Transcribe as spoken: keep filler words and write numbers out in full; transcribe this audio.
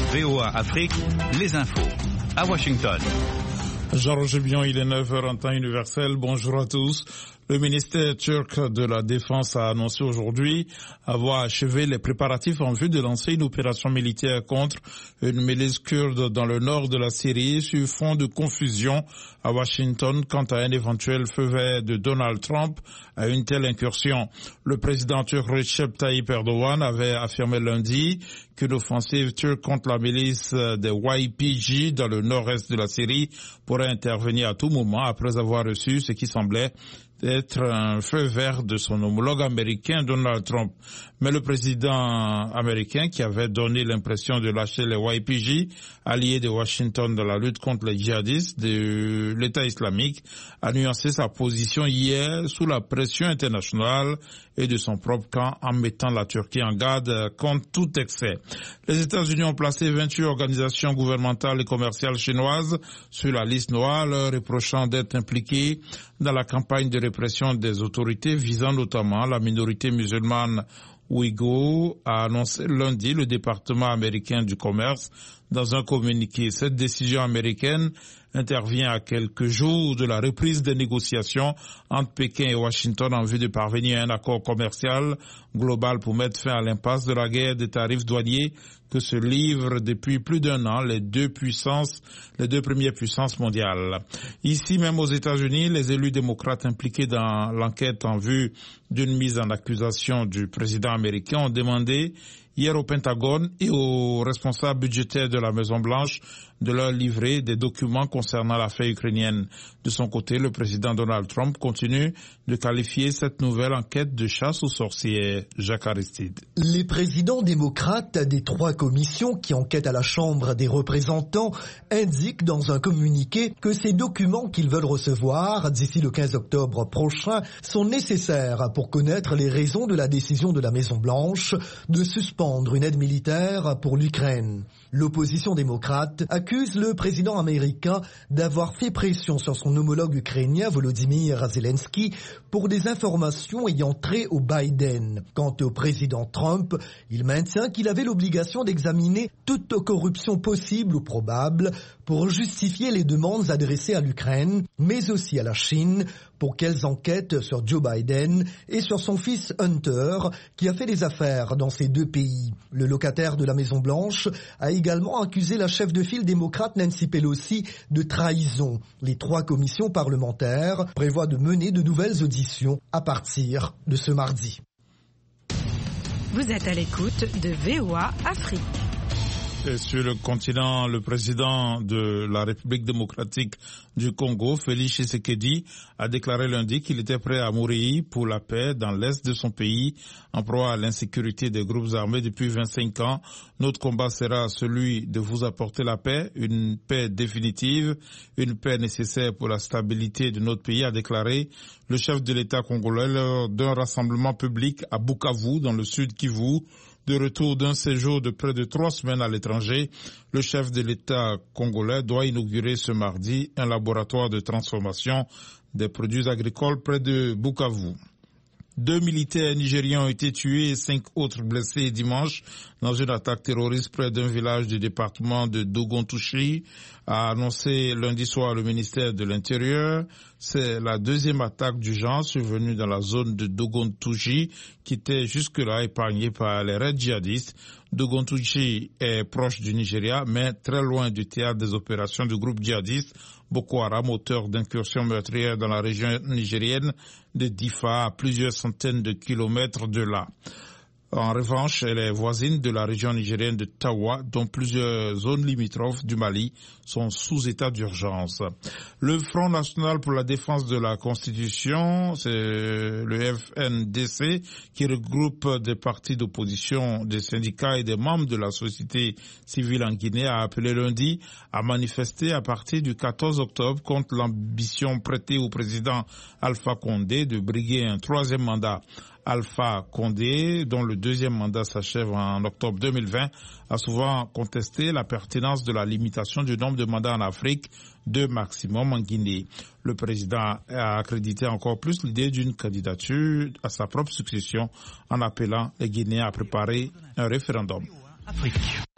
V O A Afrique, les infos. À Washington. Jean-Roger Bion, il est neuf heures en temps universel. Bonjour à tous. Le ministère turc de la Défense a annoncé aujourd'hui avoir achevé les préparatifs en vue de lancer une opération militaire contre une milice kurde dans le nord de la Syrie sur fond de confusion à Washington quant à un éventuel feu vert de Donald Trump à une telle incursion. Le président turc Recep Tayyip Erdogan avait affirmé lundi qu'une offensive turque contre la milice des Y P G dans le nord-est de la Syrie pourrait intervenir à tout moment après avoir reçu ce qui semblait être un feu vert de son homologue américain Donald Trump. Mais le président américain, qui avait donné l'impression de lâcher les Y P G, alliés de Washington dans la lutte contre les djihadistes de l'État islamique, a nuancé sa position hier sous la pression internationale et de son propre camp en mettant la Turquie en garde contre tout excès. Les États-Unis ont placé vingt-huit organisations gouvernementales et commerciales chinoises sur la liste noire, leur reprochant d'être impliquées dans la campagne de répression des autorités visant notamment la minorité musulmane ouïghour, a annoncé lundi le département américain du commerce dans un communiqué. Cette décision américaine intervient à quelques jours de la reprise des négociations entre Pékin et Washington en vue de parvenir à un accord commercial global pour mettre fin à l'impasse de la guerre des tarifs douaniers que se livrent depuis plus d'un an les deux puissances, les deux premières puissances mondiales. Ici même aux États-Unis, les élus démocrates impliqués dans l'enquête en vue d'une mise en accusation du président américain ont demandé hier au Pentagone et aux responsables budgétaires de la Maison-Blanche de leur livrer des documents concernant l'affaire ukrainienne. De son côté, le président Donald Trump continue de qualifier cette nouvelle enquête de chasse aux sorcières. Jacques Aristide. Les présidents démocrates des trois commissions qui enquêtent à la Chambre des représentants indiquent dans un communiqué que ces documents qu'ils veulent recevoir d'ici le quinze octobre prochain sont nécessaires pour connaître les raisons de la décision de la Maison-Blanche de suspendre une aide militaire pour l'Ukraine. L'opposition démocrate accuse le président américain d'avoir fait pression sur son homologue ukrainien Volodymyr Zelensky pour des informations ayant trait au Biden. Quant au président Trump, il maintient qu'il avait l'obligation d'examiner toute corruption possible ou probable pour justifier les demandes adressées à l'Ukraine, mais aussi à la Chine, pour qu'elles enquêtent sur Joe Biden et sur son fils Hunter, qui a fait des affaires dans ces deux pays. Le locataire de la Maison-Blanche a également accusé la chef de file démocrate Nancy Pelosi de trahison. Les trois commissions parlementaires prévoient de mener de nouvelles auditions à partir de ce mardi. Vous êtes à l'écoute de V O A Afrique. Et sur le continent, le président de la République démocratique du Congo, Félix Tshisekedi, a déclaré lundi qu'il était prêt à mourir pour la paix dans l'est de son pays, en proie à l'insécurité des groupes armés depuis vingt-cinq ans. Notre combat sera celui de vous apporter la paix, une paix définitive, une paix nécessaire pour la stabilité de notre pays, a déclaré le chef de l'État congolais lors d'un rassemblement public à Bukavu, dans le sud Kivu. De retour d'un séjour de près de trois semaines à l'étranger, le chef de l'État congolais doit inaugurer ce mardi un laboratoire de transformation des produits agricoles près de Bukavu. Deux militaires nigériens ont été tués et cinq autres blessés dimanche dans une attaque terroriste près d'un village du département de Dogontouchi, a annoncé lundi soir le ministère de l'Intérieur. C'est la deuxième attaque du genre survenue dans la zone de Dogontouchi qui était jusque-là épargnée par les raids djihadistes. Dogontouchi est proche du Nigeria, mais très loin du théâtre des opérations du groupe djihadiste Boko Haram, auteur d'incursions meurtrières dans la région nigérienne de Difa, à plusieurs centaines de kilomètres de là. En revanche, elle est voisine de la région nigérienne de Tawa, dont plusieurs zones limitrophes du Mali sont sous état d'urgence. Le Front national pour la défense de la Constitution, c'est le F N D C, qui regroupe des partis d'opposition, des syndicats et des membres de la société civile en Guinée, a appelé lundi à manifester à partir du quatorze octobre contre l'ambition prêtée au président Alpha Condé de briguer un troisième mandat. Alpha Condé, dont le deuxième mandat s'achève en octobre deux mille vingt, a souvent contesté la pertinence de la limitation du nombre de mandats en Afrique, deux maximum en Guinée. Le président a accrédité encore plus l'idée d'une candidature à sa propre succession en appelant les Guinéens à préparer un référendum. Afrique.